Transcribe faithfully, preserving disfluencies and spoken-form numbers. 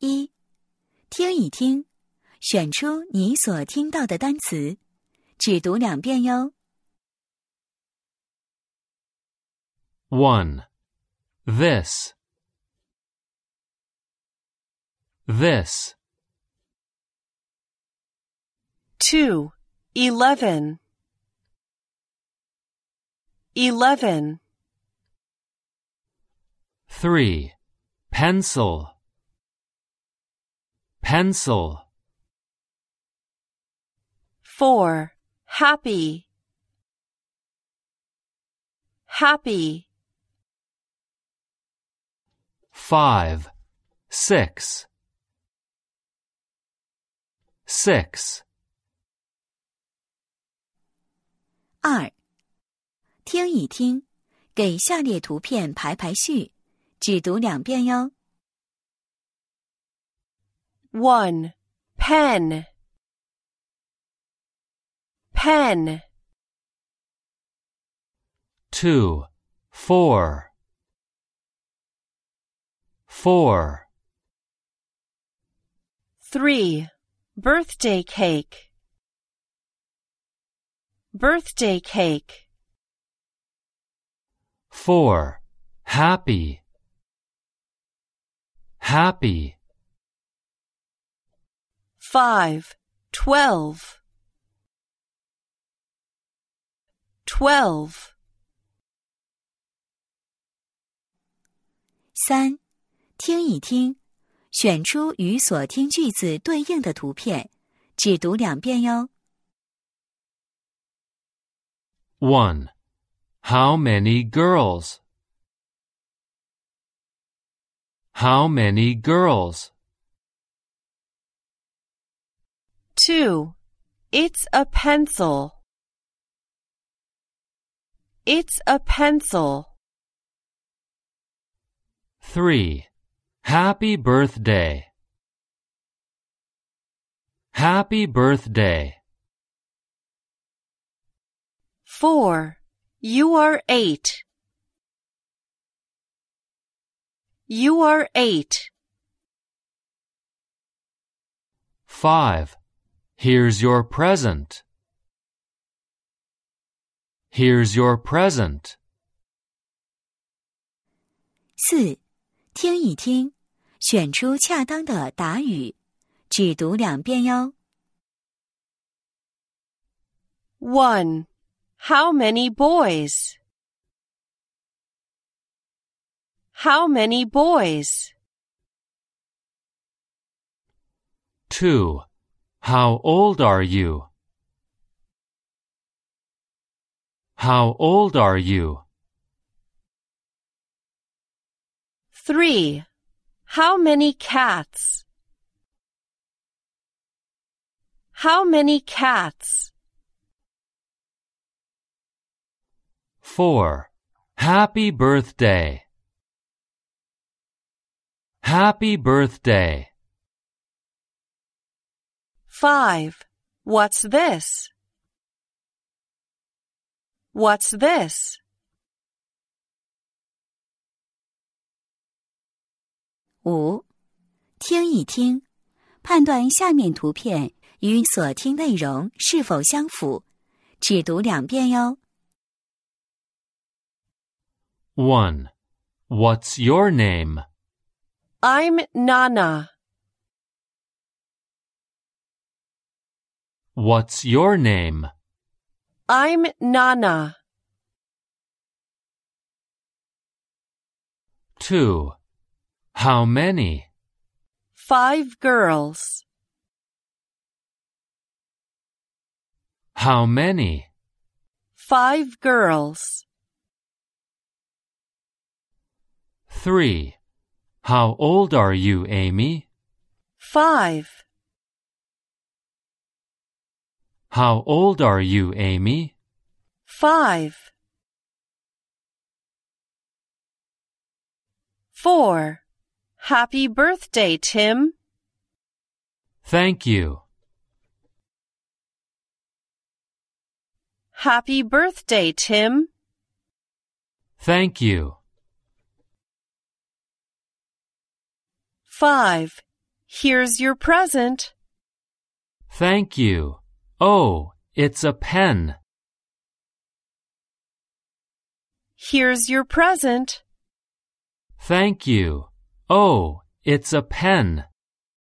一，听一听，选出你所听到的单词，只读两遍哟。 one. This. This. two. Eleven. Eleven. three. Pencil. Pencil. four. Happy. Happy. five. Six. Six. 二，听一听，给下列图片排排序，只读两遍哟。 one. Pen. Pen. two. Four. Four. three. Birthday cake. Birthday cake. four. Happy. Happy. five. Twelve. Twelve. 三，听一听，选出与所听句子对应的图片，只读两遍哟。 one. How many girls? How many girls? two. It's a pencil. It's a pencil. three. Happy birthday. Happy birthday. four. You are eight. You are eight. five. Here's your present. Here's your present. 四，听一听，选出恰当的答语，只读两遍哟。 one. How many boys? How many boys? two. How old are you? How old are you? three. How many cats? How many cats? four. Happy birthday. Happy birthday. five. What's this? What's this? 五，听一听，判断下面图片与所听内容是否相符，只读两遍哟。 one. What's your name? I'm Nana. What's your name? I'm Nana. two. How many? Five girls. How many? Five girls. three. How old are you, Amy? Five. How old are you, Amy? Five. four. Happy birthday, Tim. Thank you. Happy birthday, Tim. Thank you. five. Here's your present. Thank you. Oh, it's a pen. Here's your present. Thank you. Oh, it's a pen.